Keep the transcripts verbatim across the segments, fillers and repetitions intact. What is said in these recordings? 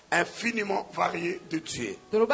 infiniment varié de Dieu.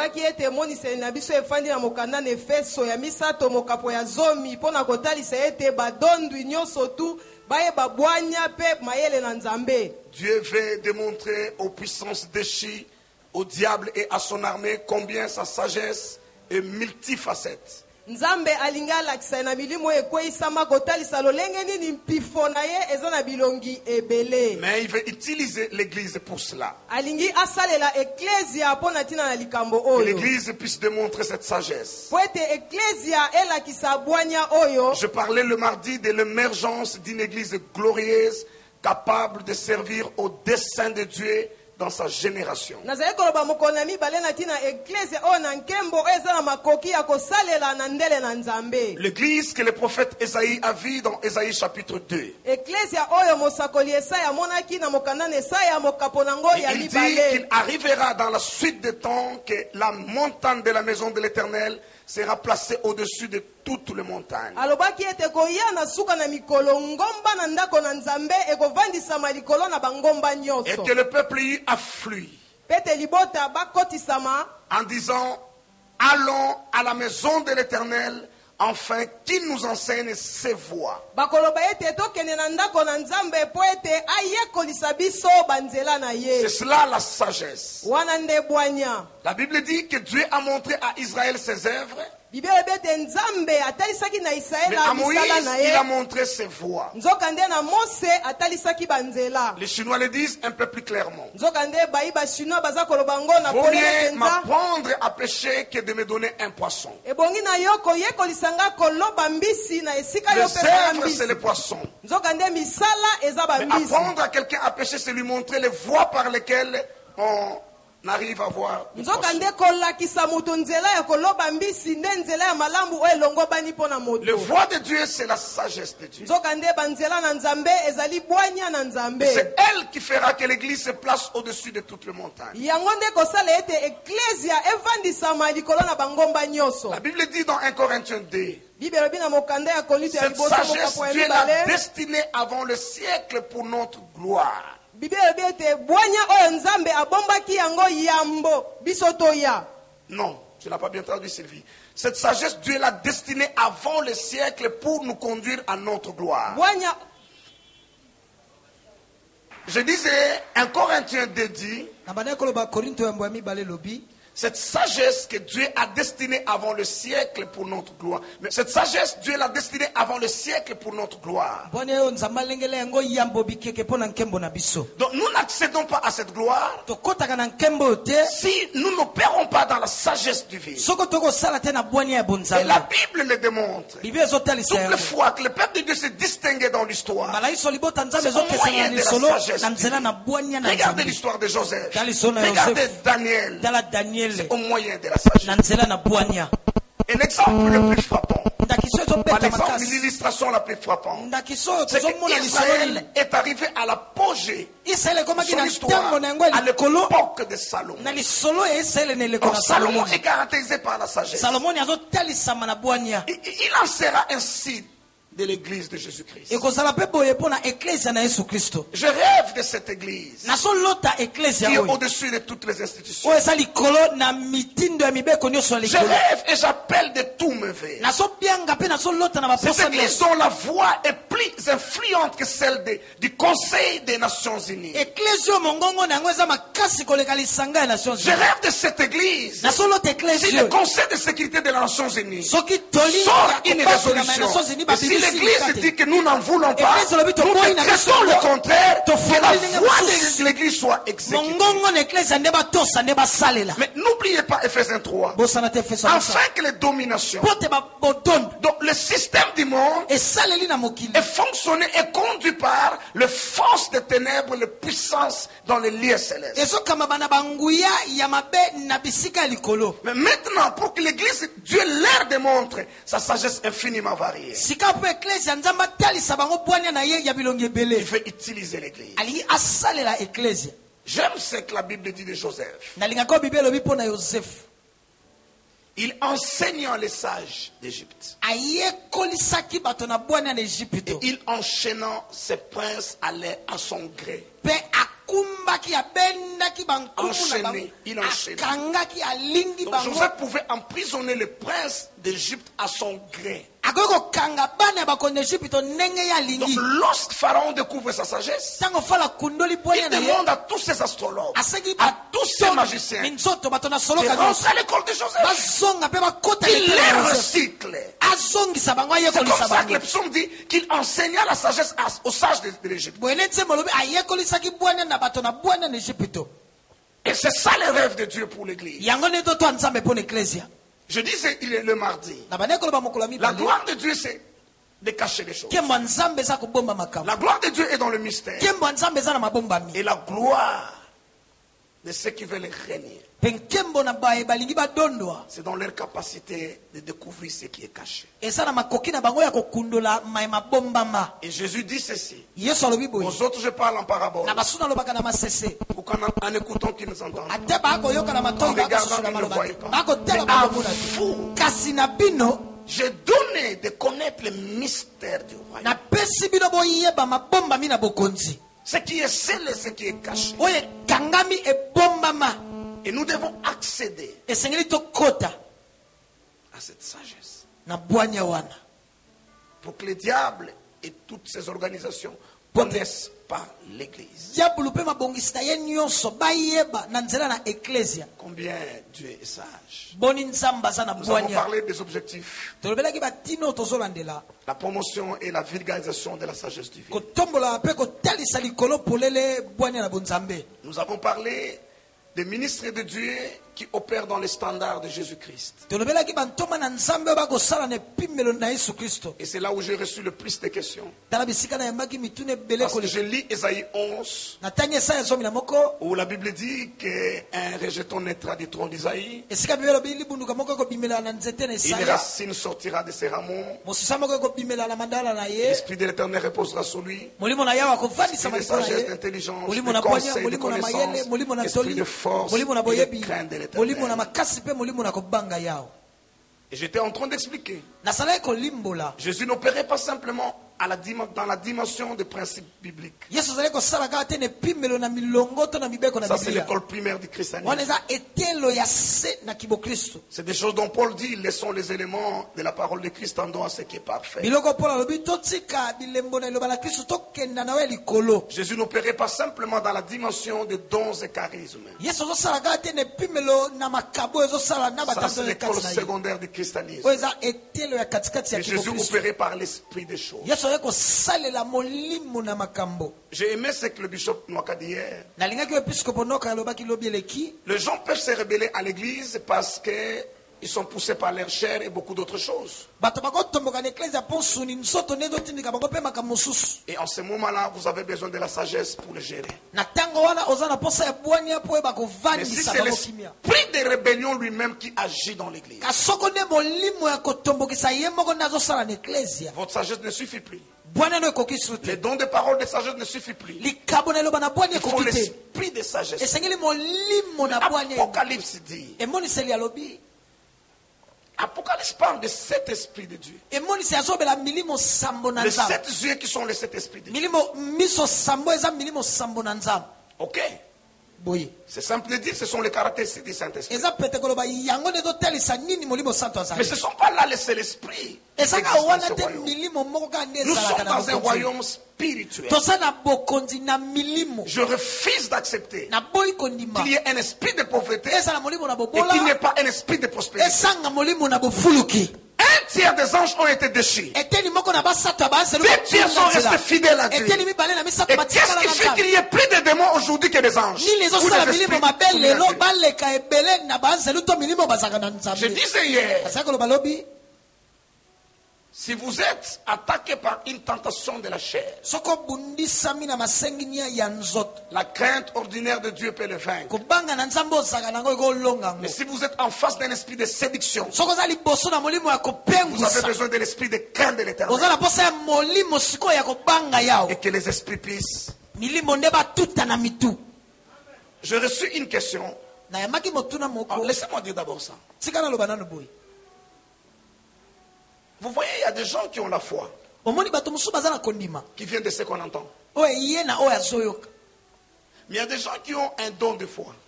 Dieu veut démontrer aux puissances déchues, au diable et à son armée combien sa sagesse est multifacette. Nzambe alingala kisana milimo ekweisama kotalisa lolenge nini mpifo na ye ezana bilongi ebele. Mais il veut utiliser l'église pour cela. Alingi asalela ecclesia pona tina na likambo oyo. Que l'église puisse démontrer cette sagesse. Poete ecclesia ela kisabwanya oyo. Je parlais le mardi de l'émergence d'une église glorieuse capable de servir au dessein de Dieu dans sa génération. L'église que le prophète Esaïe a vue dans Esaïe chapitre deux. Il dit qu'il arrivera dans la suite des temps que la montagne de la maison de l'Éternel sera placée au-dessus de toutes les montagnes. Et que le peuple y afflue en disant: allons à la maison de l'Éternel, afin qu'il nous enseigne ses voies. C'est cela la sagesse. La Bible dit que Dieu a montré à Israël ses œuvres. Mais à Moïse, il a montré ses voies. Les Chinois le disent un peu plus clairement: vaut mieux m'apprendre à pêcher que de me donner un poisson. Les œuvres, c'est le poisson. Mais apprendre à quelqu'un à pêcher, c'est lui montrer les voies par lesquelles on arrive à voir. Le voie de Dieu, c'est la sagesse de Dieu. C'est elle qui fera que l'église se place au-dessus de toutes les montagnes. La Bible dit dans un Corinthiens deux: cette sagesse, Dieu l'a destinée avant le siècle pour notre gloire. Non, tu n'as pas bien traduit, Sylvie. Cette sagesse, Dieu l'a destinée avant le siècle pour nous conduire à notre gloire. Je disais, un Corinthiens deux dit: cette sagesse que Dieu a destinée avant le siècle pour notre gloire. Mais cette sagesse, Dieu l'a destinée avant le siècle pour notre gloire. Donc nous n'accédons pas à cette gloire si nous n'opérons pas dans la sagesse divine. Et la Bible le démontre. Toutes les fois que le peuple de Dieu s'est distingué dans l'histoire, c'est au moyen de la sagesse divine. Regardez l'histoire de Joseph. Regardez Daniel. C'est au moyen de la sagesse. Et l'exemple le plus frappant, par l'exemple, l'illustration la plus frappante, c'est qu'Israël est arrivé à l'apogée de son histoire à l'époque de Salomon. Or, Salomon est caractérisé par la sagesse. Il, il en sera ainsi de l'église de Jésus-Christ. Je rêve de cette église qui est au-dessus de toutes les institutions. Je rêve et j'appelle de tous mes vœux cette église dont la voix est plus influente que celle de, du Conseil des Nations Unies. Je rêve de cette église. Si le Conseil de sécurité des Nations Unies sort une résolution, et si l'église dit que nous n'en voulons pas, nous décrétons le contraire, que la voix de l'église soit exécutée. Mais n'oubliez pas Ephésiens trois. Afin que les dominations, donc le système du monde, est fonctionné et conduit par les forces des ténèbres, les puissances dans les lieux célestes. Mais maintenant, pour que l'église, Dieu leur démontre sa sagesse infiniment variée, il veut utiliser l'église. J'aime ce que la Bible dit de Joseph. Il enseignant les sages d'Égypte. Et il enchaînant ses princes à, à son gré. enchaîné, il enchaînait. Donc Joseph pouvait emprisonner les princes d'Égypte à son gré. Donc lorsque Pharaon découvre sa sagesse, il demande à tous ses astrologues, à tous ses magiciens, de rentrer à l'école de Joseph. Il les recycle. C'est comme ça que le psaume dit qu'il enseigna la sagesse aux sages de l'Égypte. Et c'est ça le rêve de Dieu pour l'Église. Je disais il est le mardi. La gloire de Dieu, c'est de cacher les choses. La gloire de Dieu est dans le mystère. Et la gloire de ceux qui veulent régner, c'est dans leur capacité de découvrir ce qui est caché. Et Jésus dit ceci. Aux autres, je parle en parabole. Pour qu'en écoutant qu'ils nous entendent. En regardant qu'ils ne voient pas. Mais à vous, j'ai donné de connaître le mystère du royaume. Ce qui est scellé, ce qui est caché. Et nous devons accéder à cette sagesse. Pour que le diable et toutes ces organisations ne connaissent pas l'Église. Combien Dieu est sage. Nous avons parlé des objectifs. La promotion et la vulgarisation de la sagesse divine. Nous avons parlé des ministres de Dieu qui opèrent dans les standards de Jésus-Christ. Et c'est là où j'ai reçu le plus de questions. Parce que je lis Ésaïe onze, où la Bible dit qu'un rejeton naîtra du tronc d'Isaïe. Une racine sortira de ses rameaux. L'Esprit de l'Éternel reposera sur lui. Esprit de sagesse, d'intelligence, de conseil, de connaissance, esprit de force et de crainte de l'Éternel. Et j'étais en train d'expliquer. Jésus n'opérait pas simplement à la dans la dimension des principes bibliques. Ça, c'est l'école primaire du christianisme. C'est des choses dont Paul dit, laissons les éléments de la parole de Christ tendant à ce qui est parfait. Jésus n'opérait pas simplement dans la dimension des dons et charismes. Ça, c'est l'école secondaire du christianisme. Et Jésus opérait par l'esprit des choses. J'ai aimé ce que le bishop Nwaka dit hier. Les gens peuvent se rebeller à l'église parce qu'ils sont poussés par leur chair et beaucoup d'autres choses. Et en ce moment-là, vous avez besoin de la sagesse pour le gérer. Mais si c'est l'esprit de rébellion lui-même qui agit dans l'église, votre sagesse ne suffit plus. Les dons de parole de sagesse ne suffit plus. Il faut l'esprit de sagesse. Apocalypse dit. Apocalypse parle de sept esprits de Dieu. Les sept yeux qui sont les sept esprits de Dieu. Ok. C'est simple de dire que ce sont les caractéristiques du Saint-Esprit. Mais ce ne sont pas là les seuls esprits. Nous sommes dans un royaume spirituel. Je refuse d'accepter qu'il y ait un esprit de pauvreté et qu'il n'y ait pas un esprit de prospérité. Un tiers des anges ont été déchus. Deux tiers sont restés fidèles à Dieu. Et qu'est-ce qui fait qu'il y ait plus de démons aujourd'hui que des anges? Je disais hier, si vous êtes attaqué par une tentation de la chair, la crainte ordinaire de Dieu peut le vaincre. Mais si vous êtes en face d'un esprit de séduction, vous avez besoin de l'esprit de crainte de l'Éternel. Et que les esprits puissent. J'ai reçu une question. Oh, laissez-moi dire d'abord ça. Vous voyez, il y a des gens qui ont la foi, qui viennent de ce qu'on entend. Mais il y a des gens qui ont un don de foi.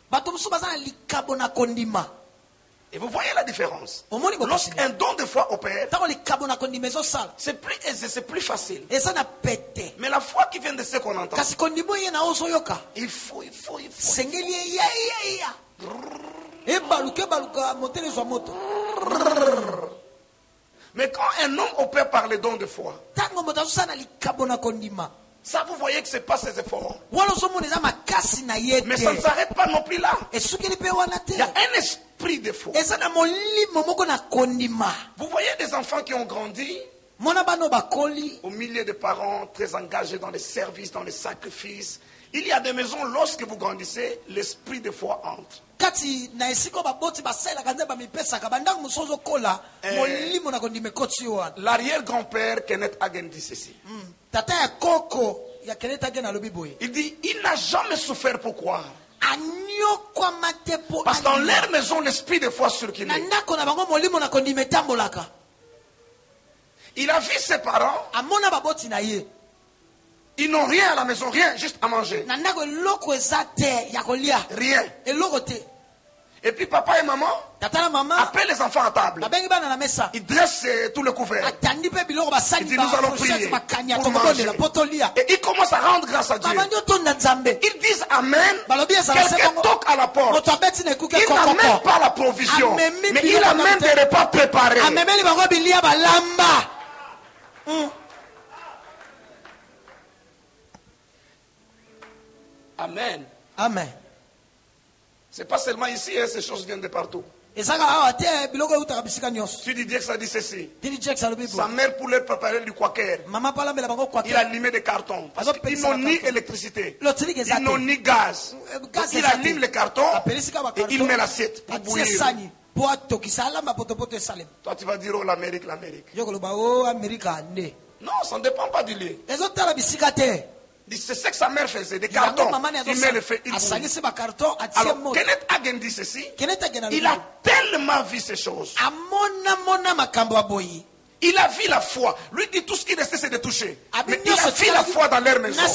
Et vous voyez la différence. Lorsqu'un don de foi opère, c'est plus aisé, c'est plus facile. Mais la foi qui vient de ce qu'on entend, il faut, il faut, il faut. Mais quand un homme opère par les dons de foi, ça, vous voyez que ce n'est pas ses efforts. Mais ça ne s'arrête pas non plus là. Il y a un esprit de foi. Vous voyez des enfants qui ont grandi au milieu de parents très engagés dans les services, dans les sacrifices. Il y a des maisons, lorsque vous grandissez, l'esprit de foi entre. L'arrière-grand-père Kenneth Hagin dit ceci. Il dit, il n'a jamais souffert pour croire. Parce que dans leur maison, l'esprit de foi circulait. Il a vu ses parents. Ils n'ont rien à la maison, rien, juste à manger. Rien. Et puis papa et maman appellent les enfants à table. Ils dressent tout le couvert. Ils disent, nous allons prier pour manger. Et ils commencent à rendre grâce à Dieu. Ils disent Amen. Quelqu'un toque à la porte. Il n'amène pas la provision, mais il amène des repas préparés. Amen. Amen. C'est pas seulement ici, hein, ces choses viennent de partout. Tu dis Dieu que ça dit ceci. Sa mère pour leur préparer du quaker. Il a allumé des cartons. Parce qu'ils n'ont ni électricité. Ils n'ont ni gaz. Donc il allume les cartons et il met l'assiette pour bouillir. Toi tu vas dire oh l'Amérique, l'Amérique. Non, ça ne dépend pas du lieu. C'est ce que sa mère faisait, des cartons. Il met le feu, il bouille. Alors, Kenneth Hagin dit ceci. Il a tellement vu ces choses. Il a vu la foi. Lui dit tout ce qu'il essaie c'est de toucher. Mais il a vu la foi dans leur maison.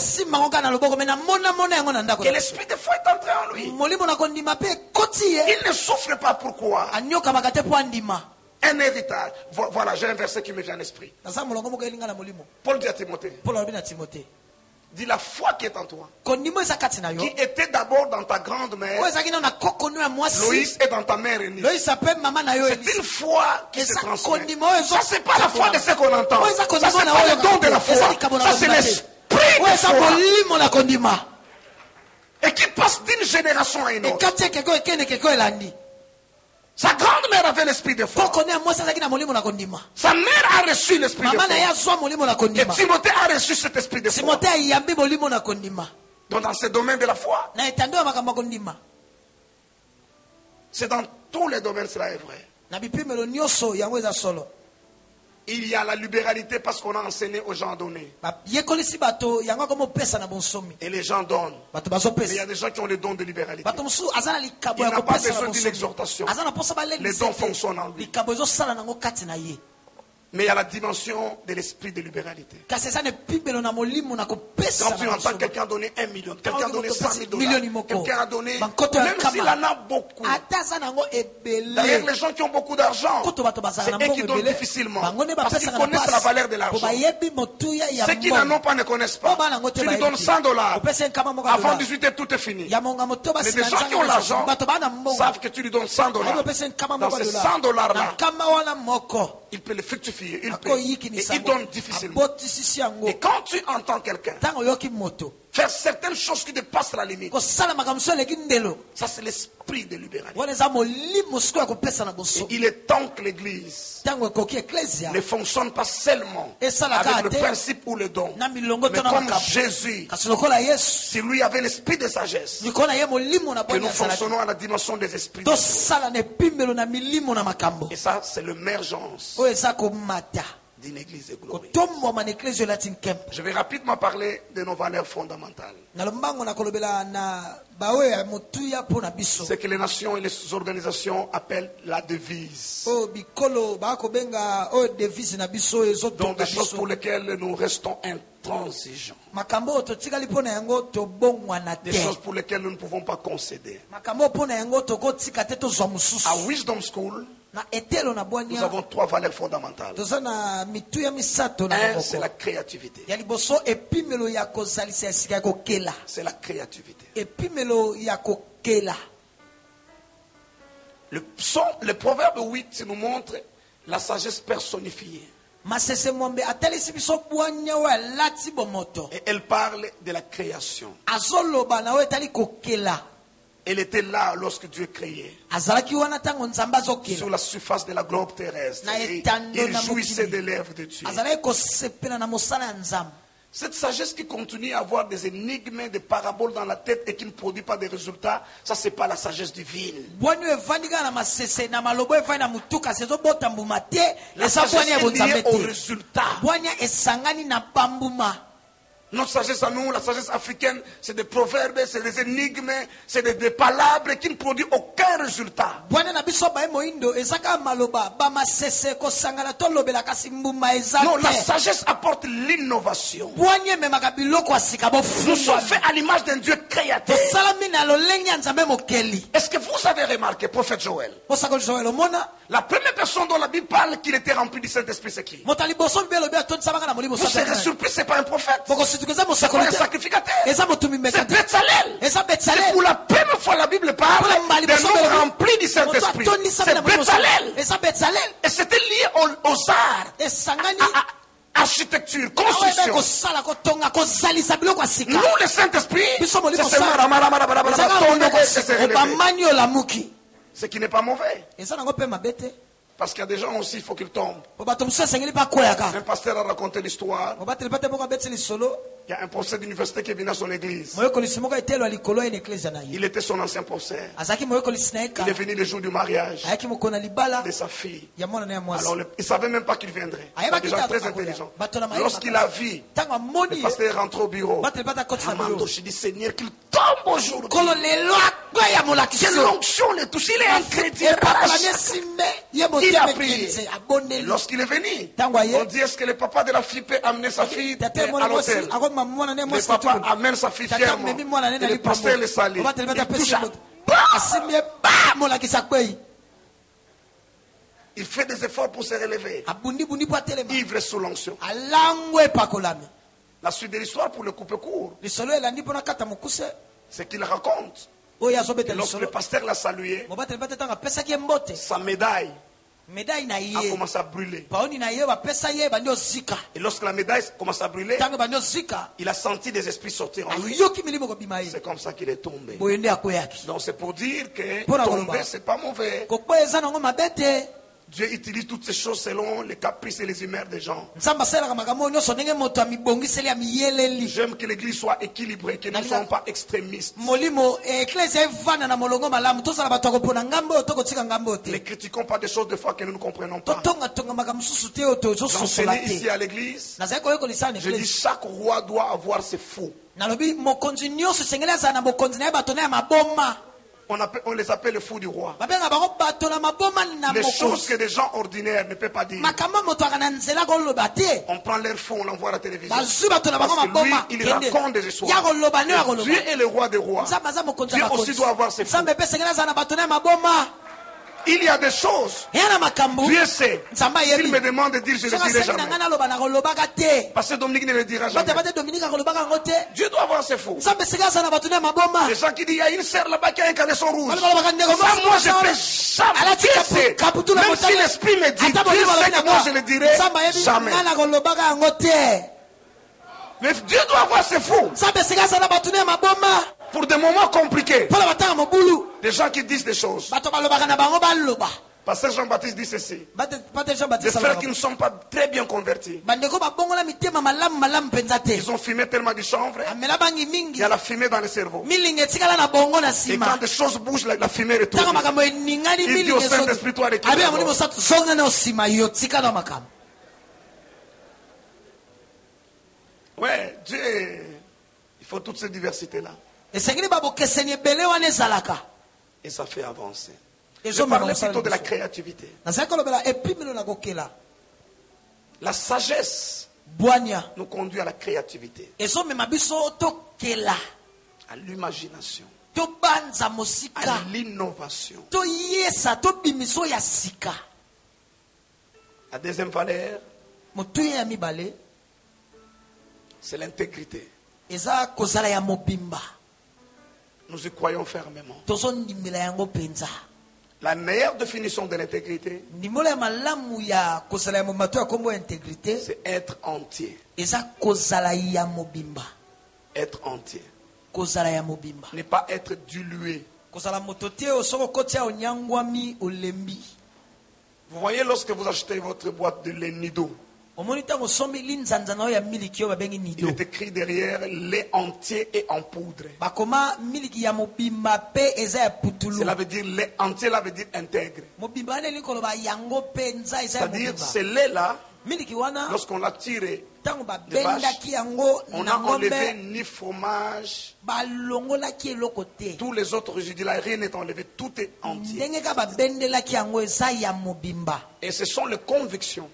Et l'esprit de foi est entré en lui. Il ne souffre pas pourquoi. Un héritage. Voilà, j'ai un verset qui me vient à l'esprit. Paul dit à Timothée. Dis la foi qui est en toi, qui était d'abord dans ta grande-mère, Loïs, est dans ta mère aînée. C'est une foi qui se transmet. Ça, c'est pas la foi de ce qu'on entend. Ça, c'est pas le don de la foi. Ça, c'est l'esprit de foi. Et qui passe d'une génération à une autre. Sa grand-mère avait l'esprit de foi. Sa mère a reçu l'esprit de foi. Et Timothée a reçu cet esprit de foi. Donc dans ce domaine de la foi, c'est dans tous les domaines cela est vrai. Il y a la libéralité parce qu'on a enseigné aux gens à donner. Et les gens donnent. Mais il y a des gens qui ont les dons de libéralité. Il n'a pas besoin d'une exhortation. Les dons fonctionnent en lui. Mais il y a la dimension de l'esprit de libéralité. Quand tu entends quelqu'un donner un million, quelqu'un donner cent mille dollars, quelqu'un a donné, même s'il en a beaucoup. D'ailleurs, les gens qui ont beaucoup d'argent, c'est eux qui donnent difficilement. Parce qu'ils connaissent la valeur de l'argent. Ceux qui n'en ont pas ne connaissent pas. Tu lui donnes cent dollars. Avant dix-huit heures, tout est fini. Mais les gens qui ont l'argent savent que tu lui donnes cent dollars. Dans ces cent dollars-là, il peut le fructifier. Il paie, et il donne difficilement. Et quand tu entends quelqu'un faire certaines choses qui dépassent la limite, ça c'est l'esprit de libéralité. Et il est temps que l'Église ne fonctionne pas seulement avec le principe ou le don, mais comme Jésus, si lui avait l'esprit de sagesse, que nous fonctionnons à la dimension des esprits. Et ça c'est l'émergence d'une église glorieuse. Je vais rapidement parler de nos valeurs fondamentales. Ce que les nations et les organisations appellent la devise. Donc des choses pour lesquelles nous restons intransigeants. Des choses pour lesquelles nous ne pouvons pas concéder. À Wisdom School, nous avons trois valeurs fondamentales. Un, c'est la créativité. C'est la créativité. Le, psaume, le proverbe huit nous montre la sagesse personnifiée. Et elle parle de la création. Elle était là lorsque Dieu créait. Sur la surface de la globe terrestre. Et il jouissait des lèvres de Dieu. Cette sagesse qui continue à avoir des énigmes, des paraboles dans la tête et qui ne produit pas de résultats, ça c'est pas la sagesse divine. La sagesse est liée au résultat. Notre sagesse à nous, la sagesse africaine, c'est des proverbes, c'est des énigmes, c'est des, des palabres qui ne produisent aucun résultat. Non, la sagesse apporte l'innovation. Nous sommes faits à l'image d'un Dieu créateur. Est-ce que vous avez remarqué, prophète Joël, la première personne dont la Bible parle qu'il était rempli du Saint-Esprit, c'est qui? Vous serez surpris, ce n'est pas un prophète. C'est pas un sacrificateur. C'est Bezalel. C'est pour la première fois la Bible parle d'un homme rempli du Saint-Esprit. C'est Bezalel. Et c'était lié aux, aux arts, à, à, architecture, construction. Nous, le Saint-Esprit, c'est ce qui n'est pas mauvais. Parce qu'il y a des gens aussi, il faut qu'ils tombent. Un pasteur a raconté l'histoire. Il y a un professeur d'université qui est venu à son église. Il était son ancien professeur. Il est venu le jour du mariage de sa fille. Alors, il ne savait même pas qu'il viendrait. C'est des gens très intelligents. Lorsqu'il a vu, le pasteur rentre au bureau. Il dit, Seigneur, qu'il tombe aujourd'hui. Quelle onction le touche. Il est incrédule. Il a prié. Lorsqu'il est venu, on dit, est-ce que le papa de la fille peut amener sa fille à l'hôtel? Le papa amène sa fille fièrement. Et le pasteur le salue. Il touche à... Il fait des efforts pour se relever. Ivre sous l'onction. La suite de l'histoire, pour le couper court, c'est qu'il raconte que lorsque le pasteur l'a salué, sa médaille a commencé à brûler. Et lorsque la médaille commence à brûler, il a senti des esprits sortir en lui. C'est comme ça qu'il est tombé. Donc c'est pour dire que tomber, c'est pas mauvais. Dieu utilise toutes ces choses selon les caprices et les humeurs des gens. J'aime que l'église soit équilibrée, que nous ne soyons pas extrémistes. Ne critiquons pas des choses de foi que nous ne comprenons pas. J'enseigne ici à l'église. Je dis chaque roi doit avoir ses fous. On, appelle, on les appelle les fous du roi. Les choses que des gens ordinaires ne peuvent pas dire. On prend leurs fous, on l'envoie à la télévision. Parce que lui, il raconte des histoires. Et Dieu est le roi des rois. Dieu aussi doit avoir ses fous. Il y a des choses. Dieu sait. S'il me demande de dire, je ne le dirai jamais. Parce que Dominique ne le dira jamais. Dieu doit avoir ses faux. Les gens qui disent, il y a une sœur là-bas qui a un caleçon rouge. Ça, moi, je ne peux jamais. Dieu sait. Même si l'esprit me dit, Dieu sait que moi, je ne le dirai jamais. Mais Dieu doit avoir ses faux. Pour des moments compliqués. Des gens qui disent des choses. Pasteur Jean-Baptiste dit ceci. Des frères qui ne sont pas très bien convertis. Ils ont fumé tellement du chanvre. Il y a la fumée dans le cerveau. Et quand des choses bougent, la fumée retourne. Il dit au Saint-Esprit, toi, retourne. Ouais, Dieu, il faut toute cette diversité-là. Et ça fait avancer. Je parlais plutôt de la créativité. La sagesse nous conduit à la créativité, à l'imagination, à l'innovation. La deuxième valeur, c'est l'intégrité. Nous y croyons fermement. La meilleure définition de l'intégrité, c'est être entier. Être entier. Ne pas être dilué. Vous voyez, lorsque vous achetez votre boîte de lait Nido, il est écrit derrière lait entier et en poudre. Cela veut dire lait entier, cela veut dire intègre. C'est-à-dire ce lait-là, lorsqu'on l'a tiré de vache, on n'a enlevé ni fromage, tous les autres résidus là, rien n'est enlevé, tout est entier. Et ce sont les convictions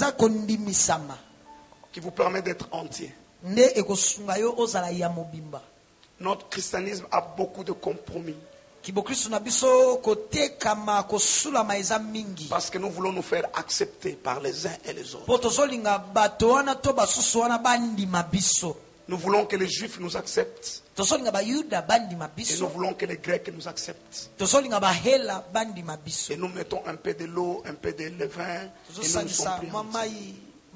qui vous permettent d'être entier. Notre christianisme a beaucoup de compromis. Parce que nous voulons nous faire accepter par les uns et les autres. Nous voulons que les Juifs nous acceptent. Et nous voulons que les Grecs nous acceptent. Et nous mettons un peu de l'eau, un peu de levain, et nous sommes pris entiers.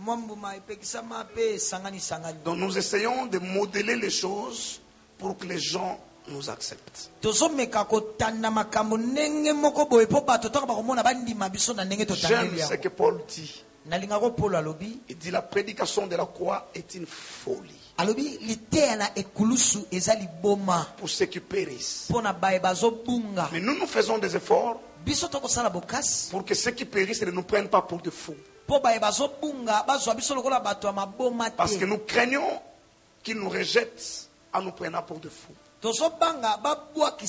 Donc nous essayons de modeler les choses pour que les gens nous acceptent. J'aime ce que Paul dit. Il dit la prédication de la croix est une folie pour ceux qui périssent. Mais nous nous faisons des efforts pour que ceux qui périssent ne nous prennent pas pour des fous. Parce que nous craignons qu'ils nous rejettent en nous prenant pour des fous. Écoutez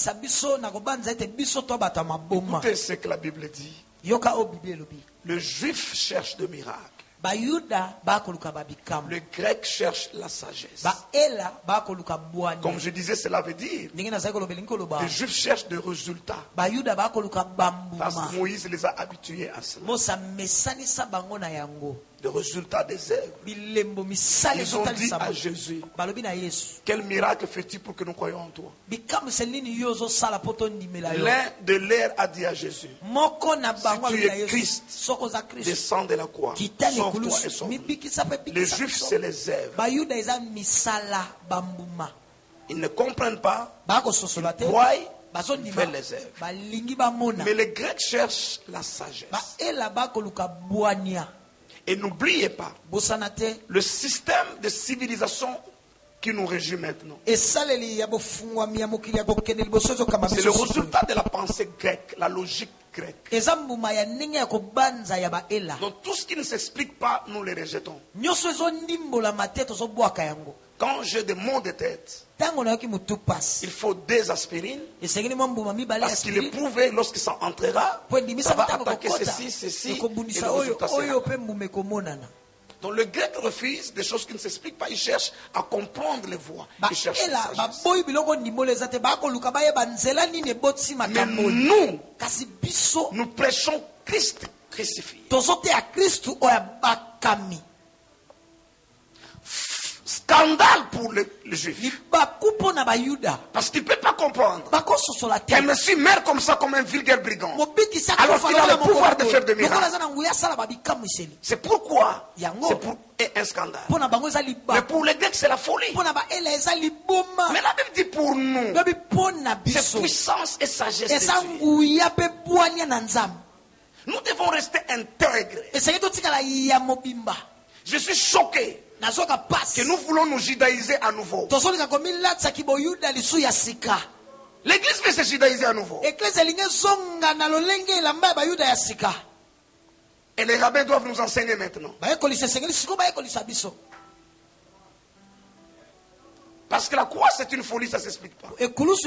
ce que la Bible dit. Le juif cherche des miracles. Le grec cherche la sagesse. Comme je disais, cela veut dire les juifs cherchent des résultats. Parce que Moïse les a habitués à cela. Des résultats des œuvres. Ils ont dit à Jésus, quel miracle fais-tu pour que nous croyions en toi? L'un de l'air a dit à Jésus, si tu es Christ, descends de la croix, sauve-toi et sauve. Les Juifs, c'est les œuvres. Ils ne comprennent pas, ils croient, ils veulent les œuvres. Mais les Grecs cherchent la sagesse. Et n'oubliez pas, le système de civilisation qui nous régit maintenant, c'est le résultat de la pensée grecque, la logique grecque. Donc tout ce qui ne s'explique pas, nous les rejetons. Quand j'ai des maux de tête, il faut des aspirines. Parce qu'il est prouvé, lorsqu'il s'en entrera, ça va attaquer ceci, ceci, et le résultat sera. Donc le grec refuse des choses qui ne s'expliquent pas. Il cherche à comprendre les voies. Il cherche la sagesse. Mais nous, nous prêchons Christ crucifié. Scandale pour le, le juif. Parce qu'il ne peut pas comprendre qu'un monsieur meurt comme ça, comme un vulgaire brigand, alors qu'il a le pouvoir de faire des miracles. C'est pourquoi c'est pour un scandale. Mais pour les Grecs, c'est la folie. Mais la Bible dit pour nous, c'est puissance et sagesse de Dieu. Nous devons rester intègres. Je suis choqué que nous voulons nous judaïser à nouveau. L'église veut se judaïser à nouveau. Et les rabbins doivent nous enseigner maintenant. Parce que la croix c'est une folie, ça ne s'explique pas.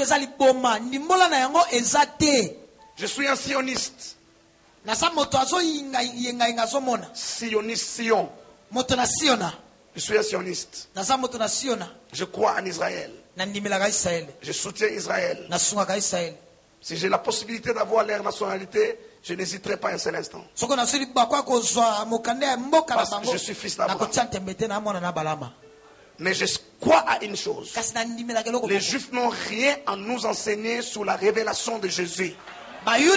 Je suis un sioniste. Sioniste, Sion. Je suis un sioniste. Je crois en Israël. Je soutiens Israël. Si j'ai la possibilité d'avoir leur nationalité, je n'hésiterai pas un seul instant. Parce que je suis fils d'Abraham. Mais je crois à une chose. Les Juifs n'ont rien à nous enseigner sur la révélation de Jésus. Ils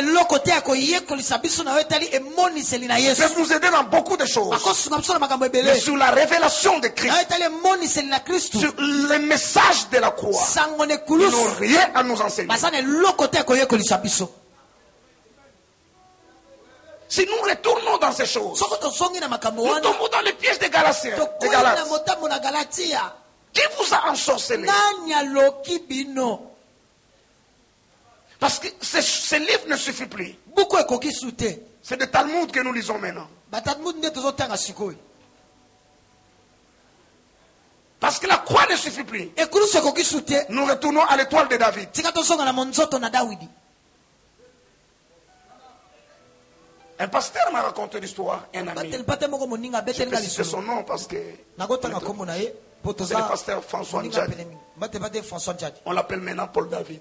peuvent nous aider dans beaucoup de choses. Mais sur la révélation de Christ, sur le message de la croix, ils n'ont rien à nous enseigner. Si nous retournons dans ces choses, nous tombons dans les pièges des Galatiens. Des Galates. Qui vous a ensorcelé? Parce que ce, ce livre ne suffit plus. C'est le Talmud que nous lisons maintenant. Parce que la croix ne suffit plus. Nous retournons à l'étoile de David. Un pasteur m'a raconté l'histoire, un ami. Je peux citer son nom parce que c'est le pasteur François Ndjadi. On l'appelle maintenant Paul David.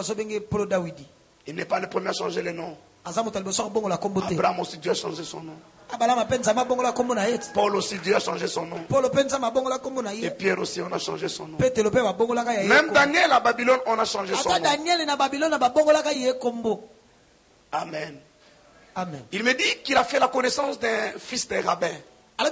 Il n'est pas le premier à changer le nom. Abraham aussi, Dieu a changé son nom. Paul aussi, Dieu a changé son nom. Et Pierre aussi, on a changé son nom. Même Daniel à Babylone, on a changé son nom. Amen. Amen. Il me dit qu'il a fait la connaissance d'un fils d'un rabbin. Qui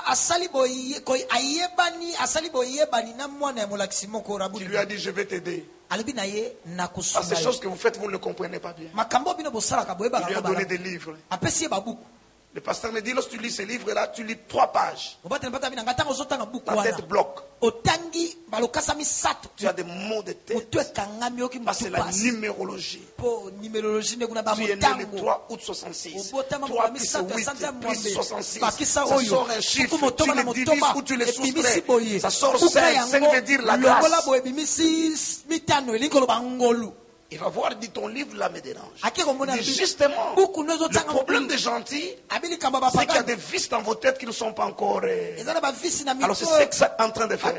lui a dit, je vais t'aider. Parce que ces choses que vous faites, vous ne le comprenez pas bien. Il lui a donné des livres. Le pasteur me dit, lorsque tu lis ces livres-là, tu lis trois pages. Ta tête bloque. Tu as des mots de tête. Parce que c'est la numérologie. Tu es né le trois août soixante-six. trois plus huit plus soixante-six. Ça sort un chiffre. Tu le divises ou tu le soustrais. Ça sort cinq. cinq veut dire la grâce. Il va voir, dit ton livre là me dérange. Dit, justement, le problème des gentils, c'est qu'il y a des vices dans vos têtes qui ne sont pas encore. Euh... Alors c'est ce que c'est en train de faire.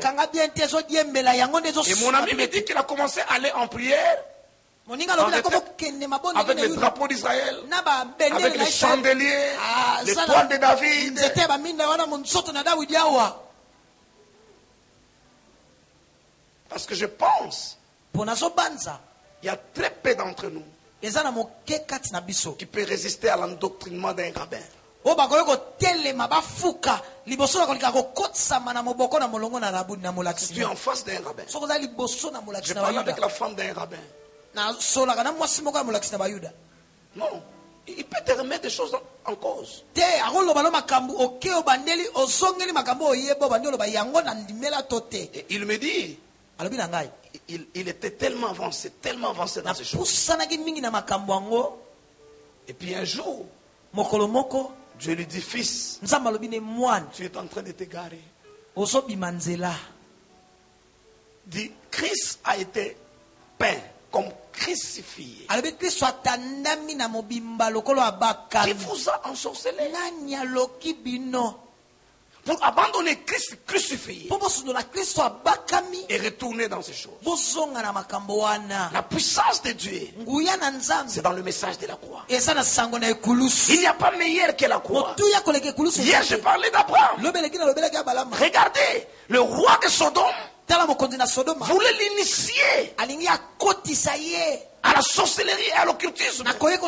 Et mon ami me dit qu'il a commencé à aller en prière. Avec le drapeau d'Israël, avec les chandeliers, l'étoile de David. Parce que je pense, il y a très peu d'entre nous qui peuvent résister à l'endoctrinement d'un rabbin. Si tu es en face d'un rabbin, je parle avec la femme d'un rabbin. Non, il peut te remettre des choses en cause. Et il me dit, il, il était tellement avancé, tellement avancé dans ces choses. Et puis un jour, Dieu lui dit, fils, tu es en train de t'égarer. Dit, Christ a été peint comme crucifié. Qui vous a ensorcelé? Pour abandonner Christ crucifié et retourner dans ces choses. La puissance de Dieu, c'est dans le message de la croix. Il n'y a pas meilleur que la croix. Hier, je parlais d'Abraham. Regardez, le roi de Sodome voulait l'initier à la sorcellerie et à l'occultisme.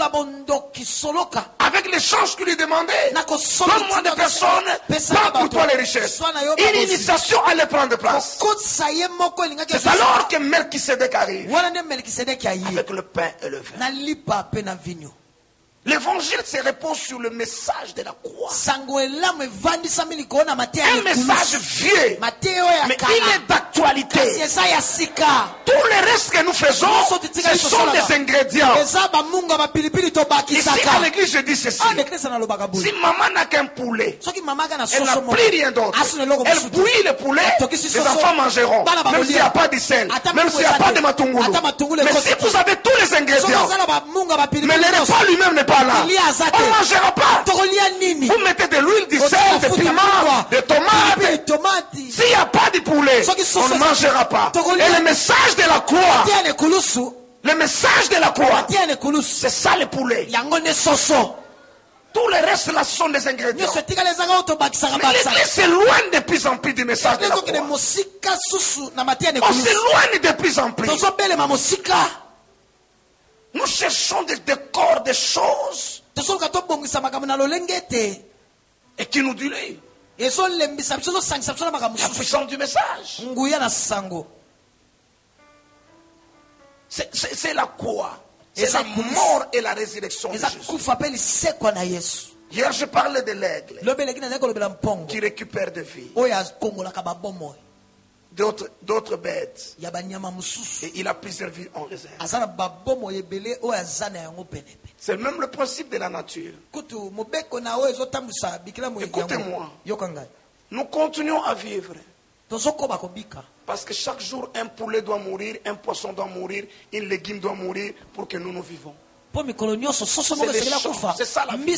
Avec l'échange qu'il lui demandait, donne-moi des personnes, pas pour toi les richesses. Une initiation allait prendre place. C'est alors que Melchisédek arrive avec le pain et le vin. L'évangile se repose sur le message de la croix. Un message vieux, mais il est d'actualité. Tout le reste que nous faisons, ce sont des ingrédients. Ici à l'église, je dis ceci. Si maman n'a qu'un poulet, elle n'a plus rien d'autre. Elle bouillit le poulet, les enfants mangeront. Même s'il n'y a pas de sel, même s'il n'y a pas de matungulu. Mais si vous avez tous les ingrédients, mais le repas lui-même n'est pas là, on ne mangera pas. Vous mettez de l'huile, du sel, des piments, des tomates, on ne mangera pas. Et le message de la croix, le message de la croix, c'est ça le poulet. Tout le reste là sont des ingrédients. Mais l'église s'éloigne de plus en plus du message de la croix. On s'éloigne de plus en plus. Nous cherchons des décors, des choses. Et qui nous diluent. La puissance du message. C'est la croix. C'est la mort et la résurrection de Jésus. Hier, je parlais de l'aigle qui récupère des vies. D'autres, d'autres bêtes. Et il a plusieurs vies en réserve. C'est même le principe de la nature. Écoutez-moi. Nous continuons à vivre. Parce que chaque jour, un poulet doit mourir, un poisson doit mourir, une légume doit mourir pour que nous nous vivons. C'est ça la vie. Le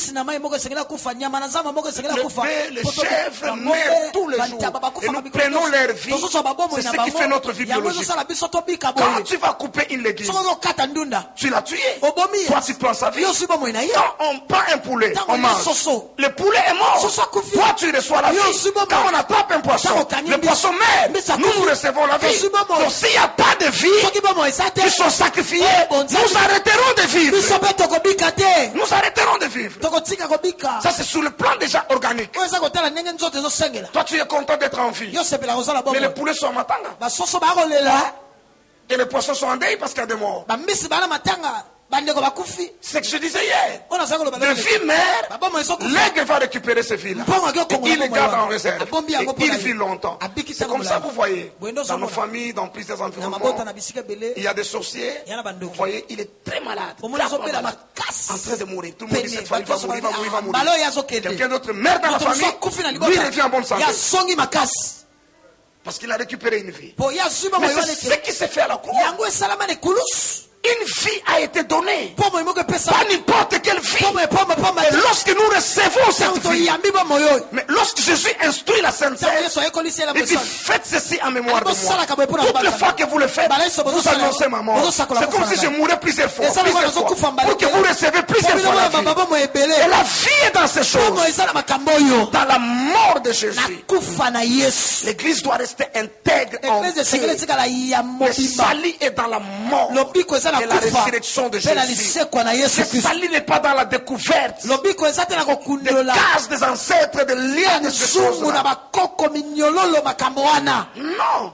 bœuf, les chèvres meurent tous les jours. Et nous prenons leur vie. C'est ce qui fait notre vie biologique. Quand tu vas couper une légume, tu l'as tué. Toi, tu prends sa vie. Quand on prend un poulet, on mange. Le poulet est mort. Toi, tu reçois la vie. Quand on attrape un poisson, le poisson meurt. Nous, nous recevons la vie. Donc, s'il n'y a pas de vie qui sont sacrifiés, nous arrêterons de vivre. Nous arrêterons de vivre. Ça, c'est sur le plan déjà organique. Toi, tu es content d'être en vie. Mais les poulets sont en matanga. Et les poissons sont en deuil parce qu'il y a des morts. C'est ce que je disais hier. De vie mère, l'aigle va récupérer ces vies-là. Et il les garde en réserve. Et il vit longtemps. C'est comme ça, vous voyez, dans nos familles, dans plusieurs environnements, il y a des sorciers. Vous voyez, il est très malade. En train de mourir. Tout le monde dit cette fois, il va mourir, il va mourir, il va mourir. Quelqu'un d'autre meurt dans la famille, lui il revient en bonne santé. Parce qu'il a récupéré une vie. Mais c'est ce qui s'est fait à la croix. Une vie a été donnée. Pas n'importe quelle vie. Et lorsque nous recevons cette vie, mais lorsque Jésus instruit la Sainte Seine, il dit faites ceci en mémoire de moi. Toutes les fois que vous le faites, vous annoncez ma mort. C'est comme si je mourais plusieurs fois, plusieurs fois pour que vous recevez plusieurs fois la vie. Et la vie est dans ces choses. Dans la mort de Jésus, l'église doit rester intègre en Dieu. Le salut est dans la mort et la résurrection de Jésus. Le salut n'est pas dans la découverte des cases des ancêtres, des liens de ces choses-là. Non.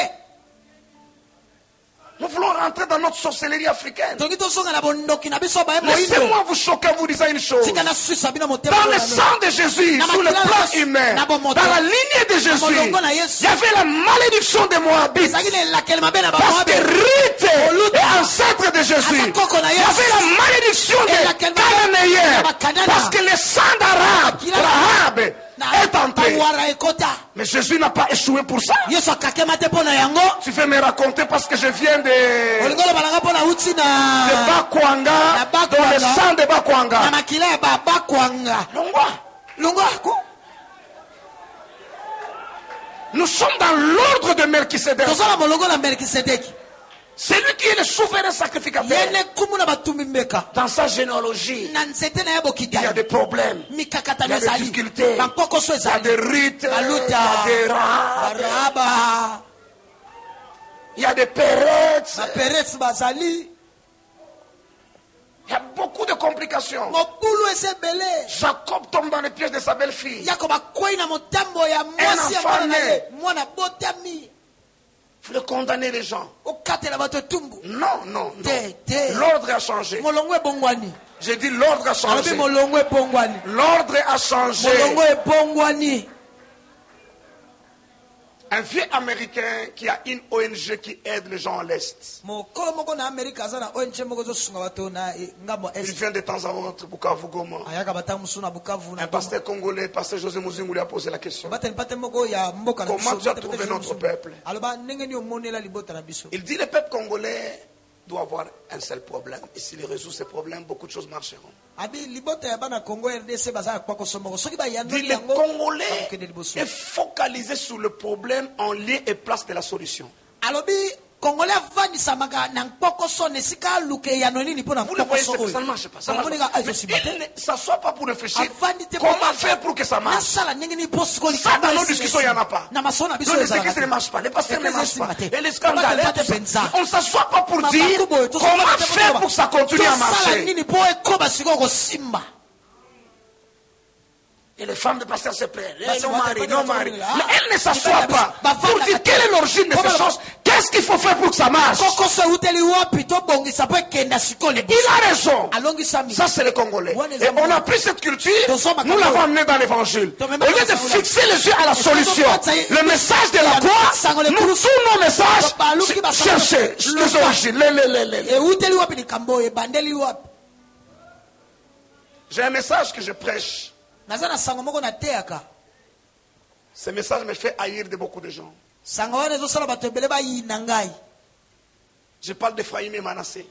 Nous voulons rentrer dans notre sorcellerie africaine. Laissez-moi vous choquer en vous disant une chose. Dans le sang de Jésus, sur le plan humain, dans la lignée de Jésus, il y avait la malédiction des Moabites. Parce que Ruth est ancêtre de Jésus. Il y avait la malédiction des Cananéens. Parce que le sang d'Arabe, Rahab, est entré. Mais Jésus n'a pas échoué pour ça. Tu veux me raconter parce que je viens de, de Bakwanga, dans le sang de Bakwanga. Nous sommes dans l'ordre de Melchisédek. C'est lui qui est le souverain sacrificateur. Dans sa généalogie, il y a des problèmes, il y a des difficultés, il y a des rites, il y a des Rahab, il y a des Péretz. Il y a beaucoup de complications. Jacob tombe dans les pièges de sa belle-fille. Un enfant né. Il faut condamner les gens. Non, non, non. L'ordre a changé. J'ai dit l'ordre a changé. L'ordre a changé. Un vieux américain qui a une O N G qui aide les gens à l'Est. Il vient de temps à autre, Bukavu Goma. Un pasteur congolais, pasteur José Mouzingu, lui a posé la question. Comment tu as trouvé notre peuple? Il dit le peuple congolais doit avoir un seul problème. Et s'il résout ce problème, beaucoup de choses marcheront. Dit le Congolais est focalisé sur le problème en lieu et place de la solution. Congolais vandisamaka na mpoko so nesika luke ya nonini pona mpoko so. Ça ne marche pas. Ça ne s'assoit pas pour réfléchir. Comment faire pour que ça marche? Ça, dans nos discussions, il n'y en a pas. Dans les églises, ça ne marche pas. Les pasteurs ne marchent pas. Et les scandales, on ne s'assoit pas pour dire comment faire pour que ça continue à marcher. Et les femmes de pasteur se plaignent. Non mari, non mari. Elle ne s'assoit pas pour dire quelle est l'origine de ces choses. Qu'est-ce qu'il faut faire pour que ça marche? Il a raison. Ça, c'est le Congolais. Et on a pris cette culture, nous l'avons amenée dans l'évangile. Au lieu de fixer les yeux à la solution, le message de la croix, nous, tous nos messages, cherchez les origines. J'ai un message que je prêche. Ce message me fait haïr de beaucoup de gens. Je parle d'Ephraïm et Manassé.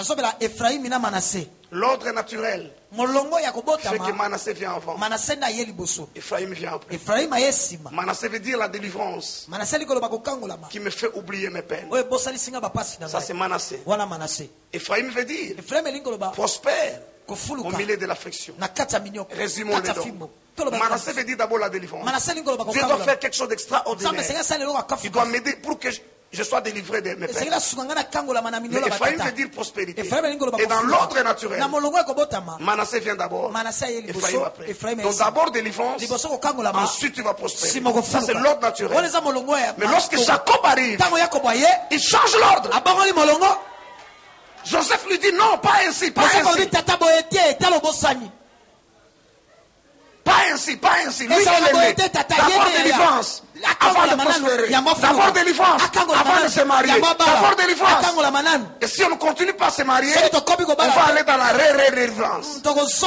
L'ordre naturel fait que Manassé vient avant. Ephraïm vient après. Manassé veut dire la délivrance qui me fait oublier mes peines. Ça c'est Manassé. Ephraïm veut dire prospère au milieu de l'affliction. Résumons les dons. Manassé veut dire d'abord la délivrance. Dieu doit faire quelque chose d'extraordinaire. Il doit m'aider pour que je, je sois délivré de mes peines. Mais Ephraïm veut dire prospérité. Et dans l'ordre naturel, Manassé vient d'abord, Ephraïm après. Donc d'abord délivrance, ensuite tu vas prospérer. Ça c'est l'ordre naturel. Mais lorsque Jacob arrive, il change l'ordre. Joseph lui dit non, pas ainsi, pas ainsi. Pas ainsi, pas ainsi. Lui, il est né. D'abord délivrance, avant de prospérer. D'abord délivrance, avant de se marier. D'abord délivrance. Et si on ne continue pas à se marier, on va aller dans la ré-ré-délivrance.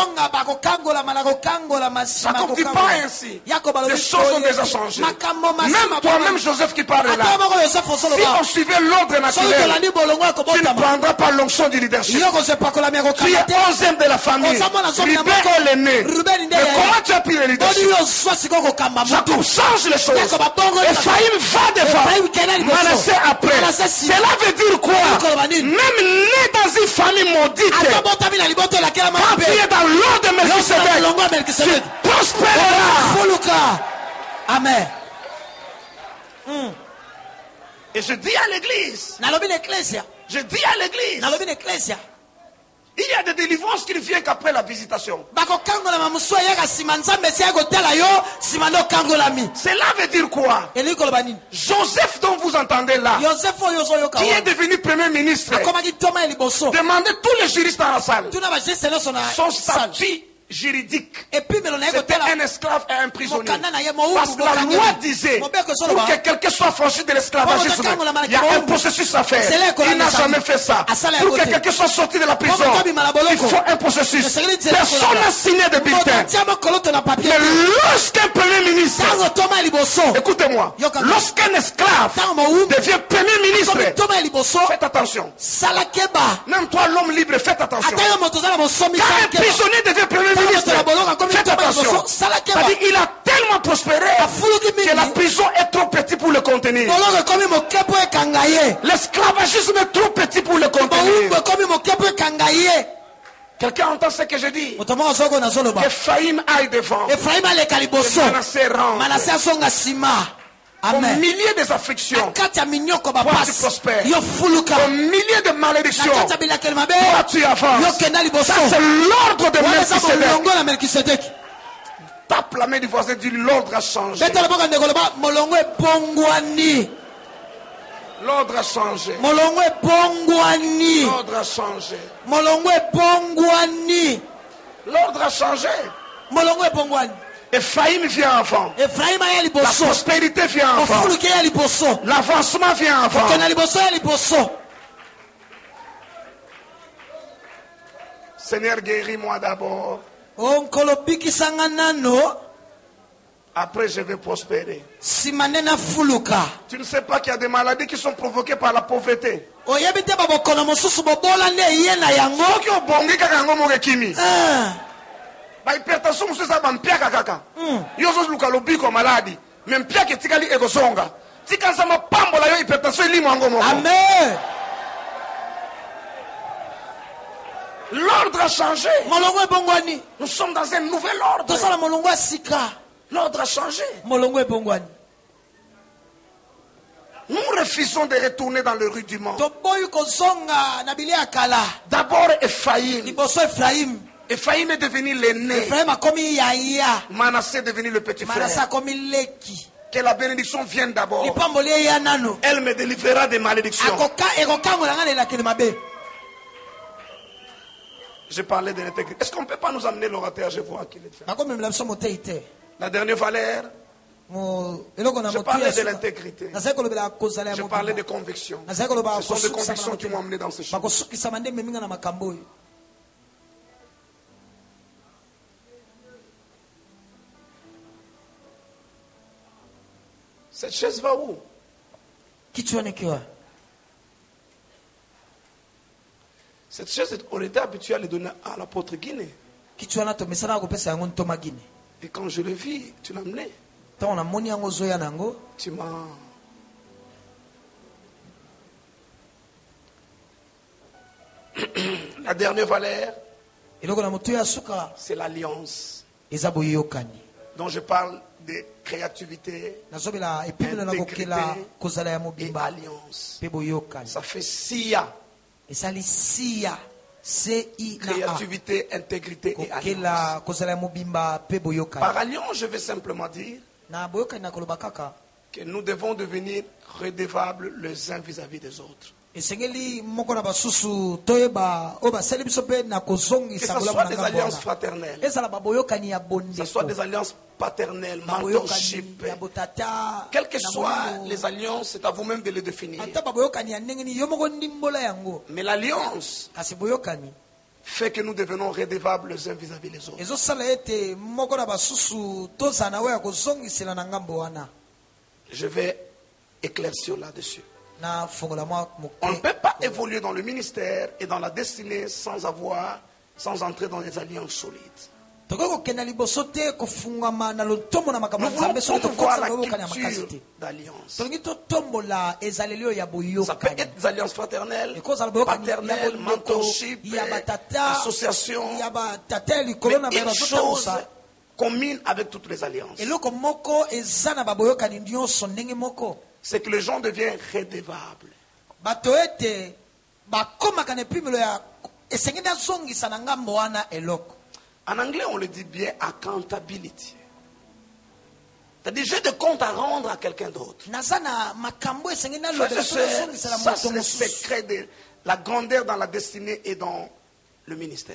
Ça ne dit pas ainsi. Les choses ont déjà changé. Même toi-même, Joseph qui parle là, si on suivait l'ordre naturel, tu ne prendras pas l'onction du leadership. Tu es onzième de la famille. Rubén est né. Mais comment tu as pris le leadership? Jacob change les choses. Ephraïm va devant, Manassé après. Cela veut dire quoi? Même né dans une famille maudite, quand tu es dans l'ordre de Melchisedec, tu prospéreras. Amen. Et je dis à l'église, je dis à l'église, il y a des délivrances qui ne viennent qu'après la visitation. Cela veut dire quoi? Joseph dont vous entendez là, qui est devenu premier ministre, demandez tous les juristes dans la salle son statut juridique. C'était un esclave et un prisonnier. Parce que la loi disait, pour que quelqu'un soit franchi de l'esclavagisme, il y a un processus à faire. Il n'a jamais fait ça. Pour que quelqu'un soit sorti de la prison, il faut un processus. Personne n'a signé de bulletin. Mais lorsqu'un premier ministre, écoutez-moi, lorsqu'un esclave devient premier ministre, faites attention. Même toi, l'homme libre, faites attention. Quand un prisonnier devient premier ministre, faites attention. Il a tellement prospéré que la prison est trop petite pour le contenir. L'esclavagisme est trop petit pour le contenir. Quelqu'un entend ce que je dis? Ephraïm aille devant. Et Manassé rentre. Au milieu des afflictions, toi tu prospères. Au milieu des malédictions, toi tu avances. Ça c'est l'ordre de Melchisedec. Tape la main du voisin, dis l'ordre a changé. L'ordre a changé. L'ordre a changé. L'ordre a changé. Ephraïm vient avant. La prospérité vient avant. L'avancement vient avant. Seigneur, guéris-moi d'abord. Après, je vais prospérer. Tu ne sais pas qu'il y a des maladies qui sont provoquées par la pauvreté. oyebite babokolo mosusu bobola nde ye na yango soki obongi kaka yango moko ekimi ba hypertension mosusu eza bampiaka kaka yo ozoluka lobiko maladi me mpiaka etikali ekozonga tika nzambe apambola yo hypertension elimo yango moko. Amen. L'ordre a changé. Molongo ebongwani. Nous sommes dans un nouvel ordre. Tosala molongo asika. L'ordre a changé. Molongo ebongwani. Nous refusons de retourner dans le rudiment. D'abord Ephraïm. Ephraïm. Ephraïm est devenu l'aîné. Ephraïm a commis Yahya. Manassé est devenu le petit frère. Manassé a commis Leki. Que la bénédiction vienne d'abord. Elle me délivrera des malédictions. Je parlais de l'intégrité. Est-ce qu'on ne peut pas nous amener l'orateur? Je vois qu'il est fait. La dernière valeur. Je parlais de l'intégrité. Je parlais de conviction. Ce sont des convictions qui m'ont amené dans ce chemin. Cette chaise va où? Cette chaise, on était habitué à les donner à l'apôtre Guinée. Et quand je le vis, tu l'as amené. Tu m'as... La dernière valeur, c'est l'alliance. Dont je parle de créativité, intégrité et alliance. Ça fait Sia. Créativité, intégrité et alliance. Par alliance, je vais simplement dire que nous devons devenir redevables les uns vis-à-vis des autres. Que ce soit des alliances fraternelles, que ce soit des alliances paternelles, mentorship, quelles que soient les alliances, c'est à vous-même de les définir. Mais l'alliance fait que nous devenons redevables les uns vis-à-vis des autres. Je vais éclaircir là-dessus. On ne peut pas évoluer dans le ministère et dans la destinée sans avoir, sans entrer dans des alliances solides. Nous voulons promouvoir la culture d'alliance. Ça peut être des alliances fraternelles, paternelles, mentorship, associations, mais une chose commune avec toutes les alliances. C'est que les gens deviennent redevables. En anglais, on le dit bien, accountability. C'est-à-dire, j'ai des comptes à rendre à quelqu'un d'autre. Ça, c'est le secret de la grandeur dans la destinée et dans le ministère.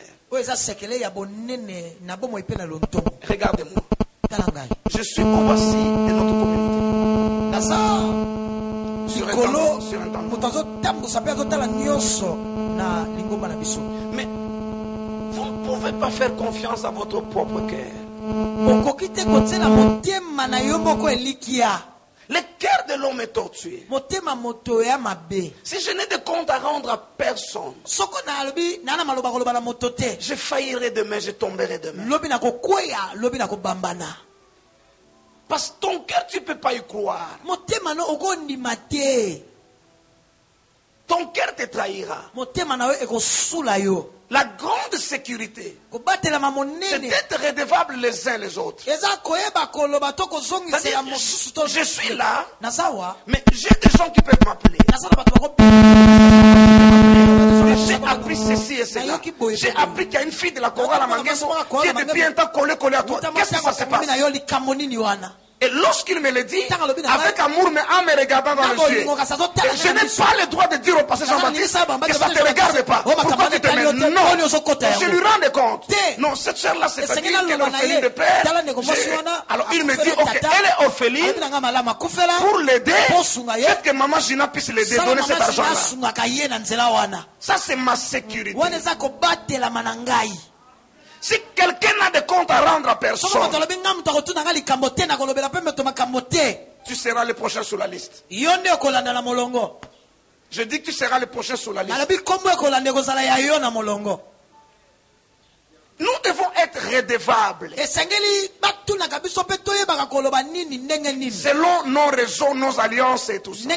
Regardez-moi. Je suis Obasi de notre communauté. Sur un temps, sur un temps. Mais vous ne pouvez pas faire confiance à votre propre cœur. Le cœur de l'homme est tortué. Si je n'ai de compte à rendre à personne, je faillirai demain, je tomberai demain. Parce que ton cœur, tu ne peux pas y croire. Ton cœur te trahira. La grande sécurité, c'est d'être redevables les uns les autres. Je suis là, mais j'ai des gens qui peuvent m'appeler. J'ai appris ceci et cela. J'ai appris qu'il y a une fille de la chorale à Manguesso qui est depuis un temps collée, collée à toi. Qu'est-ce qui se passe? Et lorsqu'il me le dit, avec amour, mais en me regardant dans les yeux, je n'ai pas le droit de dire au pasteur Jean-Baptiste que ça ne te regarde pas. Pourquoi tu te mets? Non, je lui rends compte. Non, cette soeur-là, c'est-à-dire qu'elle est orpheline de père. Alors il me dit, ok, elle est orpheline. Pour l'aider, faites que maman Gina puisse l'aider, donner cet argent-là. Ça, c'est ma sécurité. Si quelqu'un n'a de compte à rendre à personne, tu seras le prochain sur la liste. Je dis que tu seras le prochain sur la liste. Nous devons être redevables selon nos raisons, nos alliances et tout ça.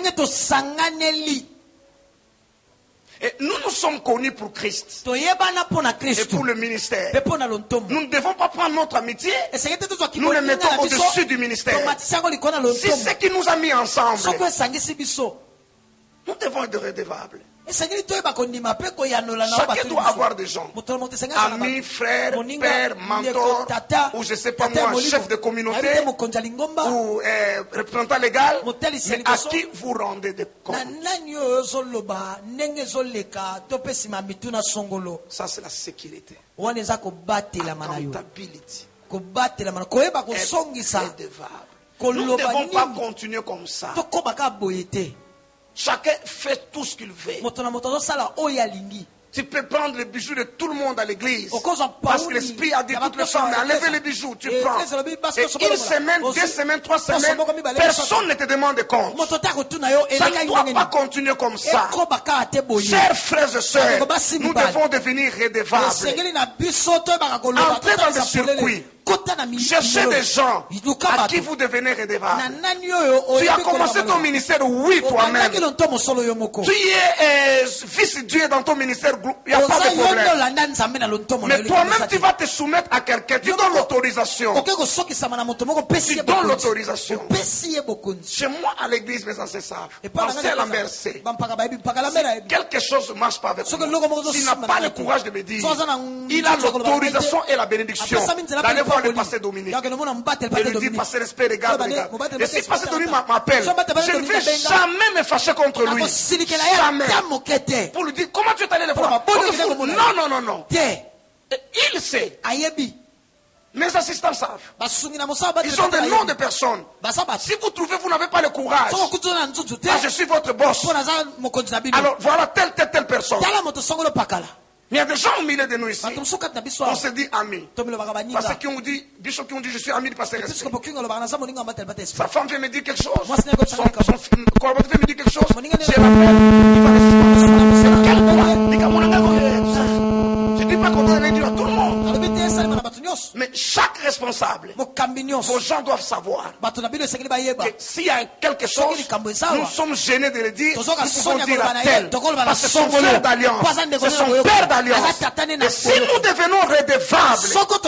Et nous nous sommes connus pour Christ et pour le ministère. Nous ne devons pas prendre notre amitié, nous le mettons au-dessus du ministère. C'est ce qui nous a mis ensemble. Nous devons être redevables. Chacun doit avoir des gens, amis, frères, pères, mentors, ou je ne sais pas moi, chef de communauté, ou euh, représentant légal, mais à qui vous rendez des comptes. Ça c'est la sécurité. Accountability. Nous ne devons pas continuer comme ça. Chacun fait tout ce qu'il veut. Tu peux prendre les bijoux de tout le monde à l'église. Parce que l'esprit a dit toutes les femmes, enlevez les bijoux, tu prends. Et une semaine, deux semaines, trois semaines, personne ne te demande de compte. Ça ne doit pas continuer comme ça. Chers frères et sœurs, nous devons devenir redevables. Entrez dans le circuit. Cherchez des gens à qui vous devenez redevables. Tu as commencé ton ministère, oui, toi-même. Tu es euh, fils de Dieu dans ton ministère, il n'y a pas de problème. Mais toi-même, tu vas te soumettre à quelqu'un. Tu donnes l'autorisation. Tu donnes l'autorisation. Chez moi, à l'église, mes ancêtres savent. Ancien Lambert sait. Si quelque chose ne marche pas avec moi, s'il n'a pas le courage de me dire, il a l'autorisation et la bénédiction d'aller voir le pasteur Dominique. Et lui dit, pasteur Esprit, regarde, regarde. Et si pasteur Dominique m'appelle, je ne vais jamais me fâcher contre lui. Jamais. Pour lui dire, comment tu es allé le voir? Non, non, non, non. Il sait. Mes assistants savent. Ils ont des noms de personnes. Si vous trouvez, vous n'avez pas le courage. Ah, je suis votre boss. Alors voilà telle, telle, telle personne. Mais il y a des gens au milieu de nous ici. On se dit amis. Parce qu'ils ont dit, Bishop qui ont dit, je suis ami du pasteur Esprit. Sa femme vient me dire quelque chose. Son, son collaborateur vient me dire quelque chose. Je l'appelle. Il va rester. C'est quel point? Je ne dis pas qu'on doit dire à tout le monde. Mais chaque responsable, vos gens doivent savoir que s'il y a quelque chose, nous sommes gênés de le dire, nous pouvons dire à tel. Parce que c'est son frère d'alliance, c'est son père d'alliance. Et si nous devenons redevables,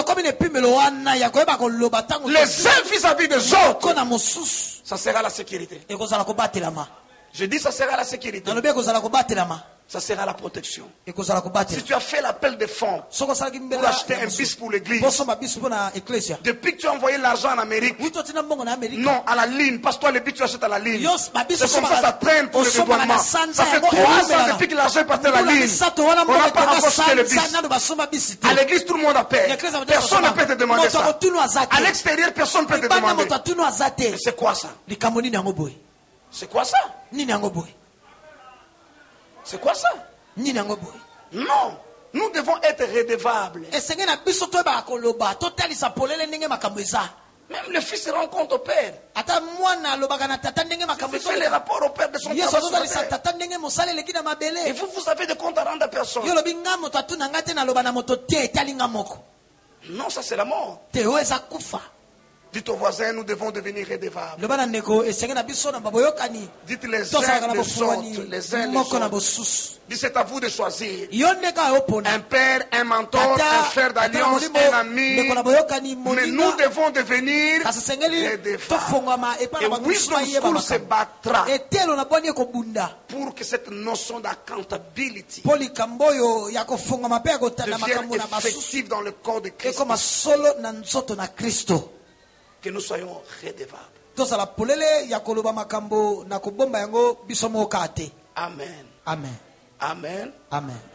les uns vis-à-vis des autres, ça sera la sécurité. Je dis ça sera la sécurité. Ça sera la protection. Si tu as fait l'appel de fonds pour acheter un bus pour l'église, depuis que tu as envoyé l'argent en Amérique, non, à la ligne, passe-toi le bus, tu achètes à la ligne. C'est comme ça, ça traîne pour le dédouanement. Ça fait trois ans depuis que l'argent est parti à la ligne. On n'a pas encore acheté le bus. À l'église, tout le monde appelle. Personne ne peut te demander ça. À l'extérieur, personne ne peut te demander. Mais c'est quoi ça? C'est quoi ça? C'est quoi ça? Non, nous devons être redevables. Même le fils se rend compte au père. Il fait les rapports au père de son travail. Et vous, vous avez des comptes à rendre à personne. Non, ça c'est la mort. Dites aux voisins, nous devons devenir redevables. Dites les uns les autres, les uns les autres. Dites, c'est à vous de choisir. Un père, un mentor, un frère d'alliance, un ami. Mais nous devons devenir redevables. Et Wisdom School se battra pour que cette notion d'accountability devienne effective dans le corps de Christ. Que nous soyons redevables. Amen. Amen. Amen. Amen.